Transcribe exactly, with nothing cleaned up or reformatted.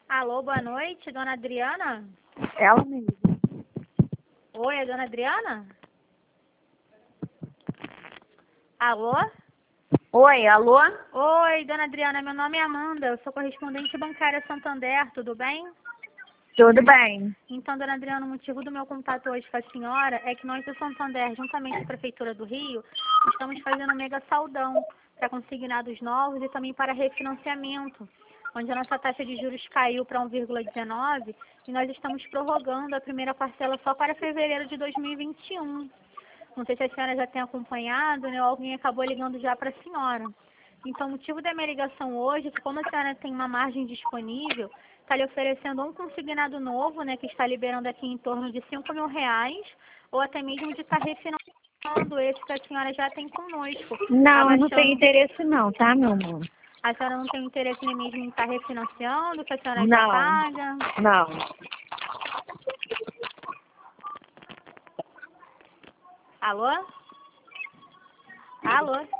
Alô, boa noite, dona Adriana? Ela mesmo. Oi, é dona Adriana? Alô? Oi, alô? Oi, dona Adriana, meu nome é Amanda, eu sou correspondente bancária Santander, tudo bem? Tudo bem. Então, dona Adriana, o motivo do meu contato hoje com a senhora é que nós do Santander, juntamente com a Prefeitura do Rio, estamos fazendo um mega saldão para consignados novos e também para refinanciamento, onde a nossa taxa de juros caiu para um vírgula dezenove e nós estamos prorrogando a primeira parcela só para fevereiro de dois mil e vinte e um. Não sei se a senhora já tem acompanhado, né, ou alguém acabou ligando já para a senhora. Então, o motivo da minha ligação hoje é que, como a senhora tem uma margem disponível, está lhe oferecendo um consignado novo, né, que está liberando aqui em torno de cinco mil reais, ou até mesmo de estar refinanciando esse que a senhora já tem conosco. Não, eu não tenho Abaixando... interesse não, tá, meu amor? A senhora não tem interesse nem mesmo em estar refinanciando, que a senhora já Não, paga? não. Alô? Alô?